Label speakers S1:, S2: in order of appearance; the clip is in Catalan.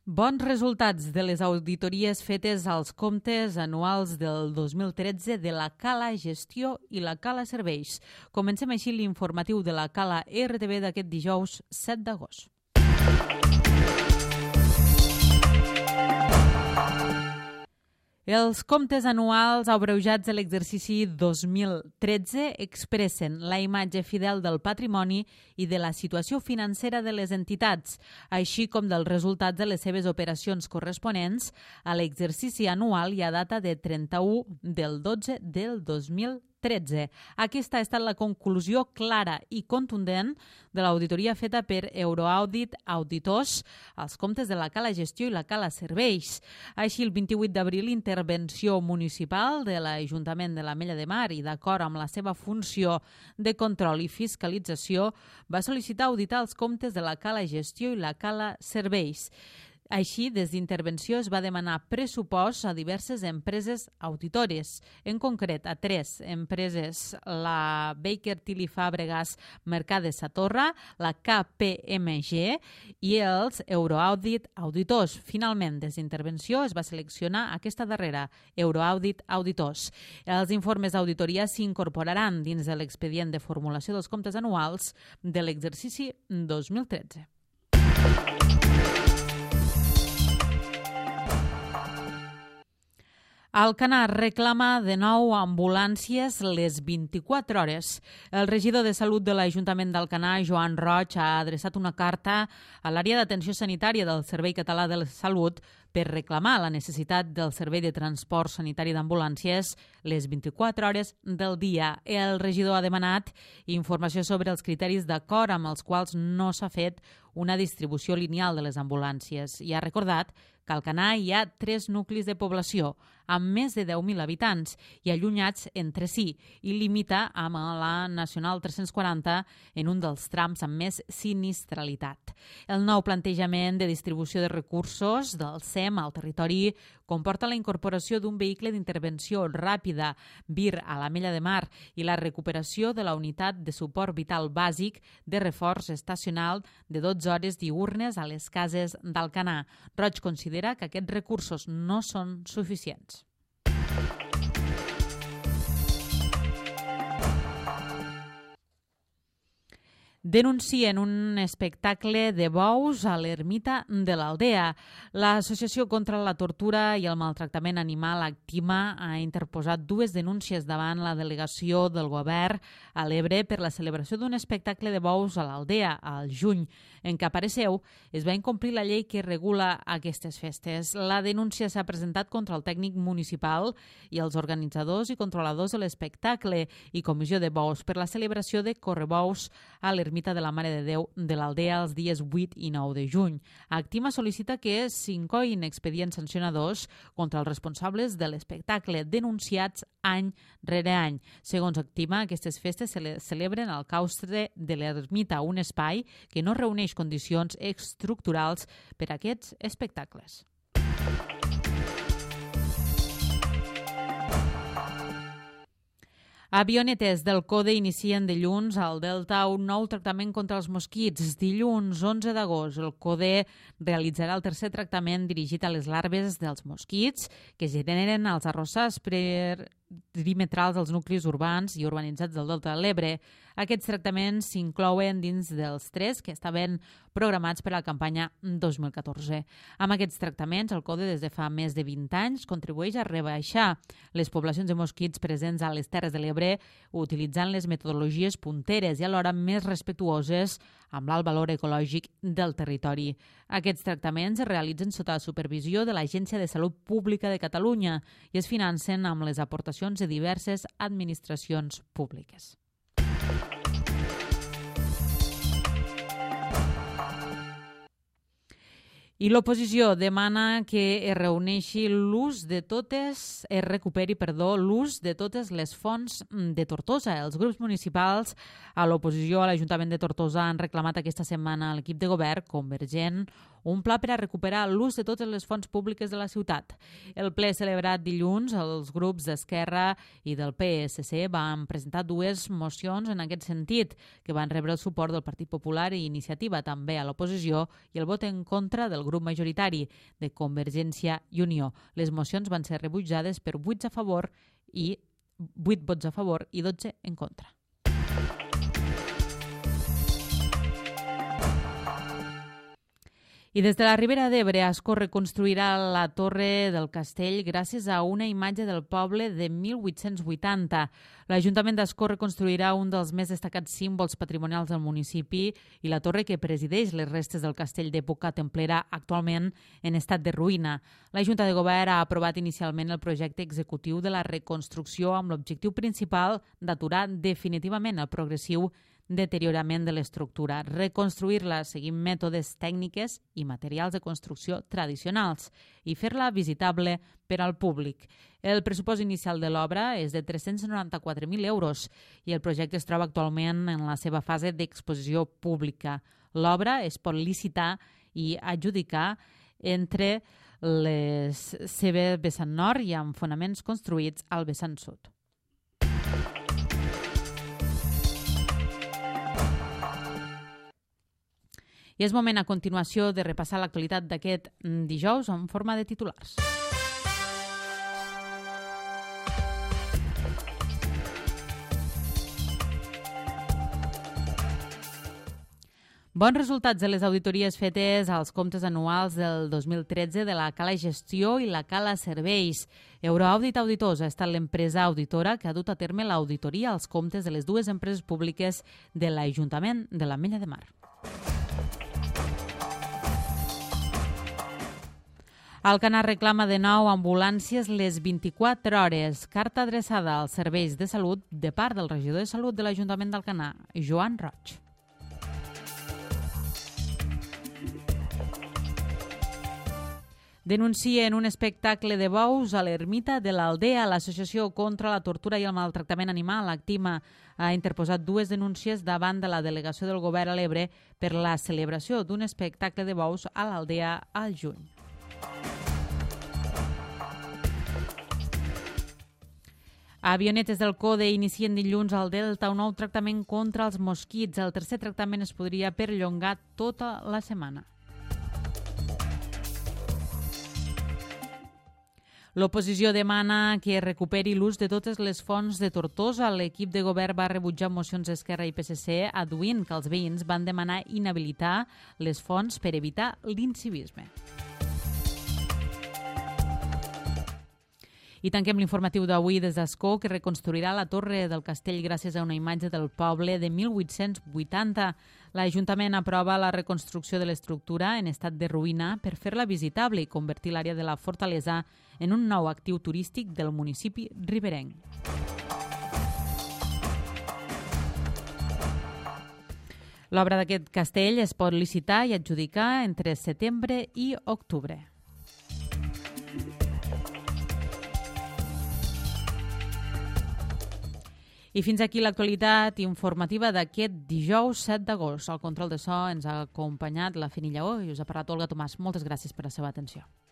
S1: Bons resultats de les auditories fetes als comptes anuals del 2013 de la Cala Gestió i la Cala Serveis. Comencem així l'informatiu de la Cala RTV d'aquest dijous 7 d'agost. Els comptes anuals abreujats de l'exercici 2013 expressen la imatge fidel del patrimoni i de la situació financera de les entitats, així com dels resultats de les seves operacions corresponents a l'exercici anual i a data de 31 del 12 del 2013. Aquesta ha estat la conclusió clara i contundent de l'auditoria feta per Euroaudit Auditors als comptes de la Cala Gestió i la Cala Serveis. Així, el 28 d'abril, Intervenció Municipal de l'Ajuntament de l'Ametlla de Mar i d'acord amb la seva funció de control i fiscalització va sol·licitar auditar els comptes de la Cala Gestió i la Cala Serveis. Així, des d'Intervenció es va demanar pressupost a diverses empreses auditores, en concret a 3 empreses, la Baker Tilly Fàbregas Mercades Satorra, la KPMG i els Euroaudit Auditors. Finalment, des d'Intervenció es va seleccionar aquesta darrera, Euroaudit Auditors. Els informes d'auditoria s'incorporaran dins de l'expedient de formulació dels comptes anuals de l'exercici 2013. Alcanar reclama de nou ambulàncies les 24 hores. El regidor de Salut de l'Ajuntament d'Alcanar, Joan Roig, ha adreçat una carta a l'àrea d'atenció sanitària del Servei Català de la Salut per reclamar la necessitat del servei de transport sanitari d'ambulàncies les 24 hores del dia. El regidor ha demanat informació sobre els criteris d'acord amb els quals no s'ha fet una distribució lineal de les ambulàncies i ha recordat que a Alcanar hi ha 3 nuclis de població amb més de 10.000 habitants i allunyats entre si i limita amb la Nacional 340 en un dels trams amb més sinistralitat. El nou plantejament de distribució de recursos del SEM al territori comporta la incorporació d'un vehicle d'intervenció ràpida VIR a l'Ametlla de Mar i la recuperació de la unitat de suport vital bàsic de reforç estacional de 12 hores diürnes a les cases d'Alcanar. Roig considera que aquests recursos no són suficients. Denuncien un espectacle de bous a l'ermita de l'Aldea. L'Associació contra la Tortura i el Maltractament Animal Actima ha interposat 2 denúncies davant la delegació del govern a l'Ebre per la celebració d'un espectacle de bous a l'Aldea al juny. En què apareixeu, es va incomplir la llei que regula aquestes festes. La denúncia s'ha presentat contra el tècnic municipal i els organitzadors i controladors de l'espectacle i comissió de bous per la celebració de correbous a l'ermita de la Mare de Déu de l'Aldea els dies 8 i 9 de juny. Actima sol·licita que s'incoïn expedients sancionadors contra els responsables de l'espectacle denunciats any rere any. Segons Actima, aquestes festes se celebren al claustre de l'ermita, un espai que no reuneix condicions estructurals per a aquests espectacles. Avionetes del CODE inicien dilluns al Delta un nou tractament contra els mosquits. Dilluns 11 d'agost, el CODE realitzarà el 3è tractament dirigit a les larves dels mosquits que generen els arrossars perimetrals dels nuclis urbans i urbanitzats del Delta de l'Ebre. Aquests tractaments s'inclouen dins dels 3 que estaven programats per a la campanya 2014. Amb aquests tractaments, el CODE des de fa més de 20 anys contribueix a rebaixar les poblacions de mosquits presents a les Terres de l'Ebre utilitzant les metodologies punteres i alhora més respectuoses amb l'alt valor ecològic del territori. Aquests tractaments es realitzen sota la supervisió de l'Agència de Salut Pública de Catalunya i es financen amb les aportacions de diverses administracions públiques. I l'oposició demana que es reuneixi recuperi l'ús de totes les fonts de Tortosa. Els grups municipals a l'oposició a l'Ajuntament de Tortosa han reclamat aquesta setmana a l'equip de govern convergent un pla per a recuperar l'ús de totes les fonts públiques de la ciutat. El ple celebrat dilluns, els grups d'Esquerra i del PSC van presentar dues mocions en aquest sentit, que van rebre el suport del Partit Popular i Iniciativa, també a l'oposició, i el vot en contra del grup majoritari de Convergència i Unió. Les mocions van ser rebutjades per 8 vots a favor i 12 en contra. I des de la Ribera d'Ebre, Ascó reconstruirà la Torre del Castell gràcies a una imatge del poble de 1880. L'Ajuntament d'Ascó reconstruirà un dels més destacats símbols patrimonials del municipi i la torre que presideix les restes del castell d'època templera, actualment en estat de ruïna. La Junta de Govern ha aprovat inicialment el projecte executiu de la reconstrucció amb l'objectiu principal d'aturar definitivament el progressiu deteriorament de l'estructura, reconstruir-la seguint mètodes tècniques i materials de construcció tradicionals i fer-la visitable per al públic. El pressupost inicial de l'obra és de 394.000 euros i el projecte es troba actualment en la seva fase d'exposició pública. L'obra es pot licitar i adjudicar entre les seves vessant nord i amb fonaments construïts al vessant sud. I és moment a continuació de repassar l'actualitat d'aquest dijous en forma de titulars. Bons resultats de les auditories fetes als comptes anuals del 2013 de la Cala Gestió i la Cala Serveis. Euroaudit Auditors ha estat l'empresa auditora que ha dut a terme l'auditoria als comptes de les dues empreses públiques de l'Ajuntament de l'Ametlla de Mar. Alcanar reclama de nou ambulàncies les 24 hores. Carta adreçada als serveis de salut de part del regidor de Salut de l'Ajuntament d'Alcanar, Joan Roig. Denuncien un espectacle de bous a l'ermita de l'Aldea. L'Associació contra la Tortura i el Maltractament Animal, Actima, ha interposat dues denúncies davant de la delegació del Govern a l'Ebre per la celebració d'un espectacle de bous a l'Aldea al juny. Avionetes del CODE inicien dilluns al Delta un nou tractament contra els mosquits. El tercer tractament es podria perllongar tota la setmana. L'oposició demana que es recuperi l'ús de totes les fonts de Tortosa. L'equip de govern va rebutjar mocions d'Esquerra i PSC, adduint que els veïns van demanar inhabilitar les fonts per evitar l'incivisme. I tanquem l'informatiu d'avui des d'Ascó, que reconstruirà la Torre del Castell gràcies a una imatge del poble de 1880. L'Ajuntament aprova la reconstrucció de l'estructura en estat de ruïna per fer-la visitable i convertir l'àrea de la fortalesa en un nou actiu turístic del municipi riberenc. L'obra d'aquest castell es pot licitar i adjudicar entre setembre i octubre. I fins aquí l'actualitat informativa d'aquest dijous 7 d'agost. Al control de so ens ha acompanyat la Feni Lleó i us ha parlat Olga Tomàs. Moltes gràcies per la seva atenció.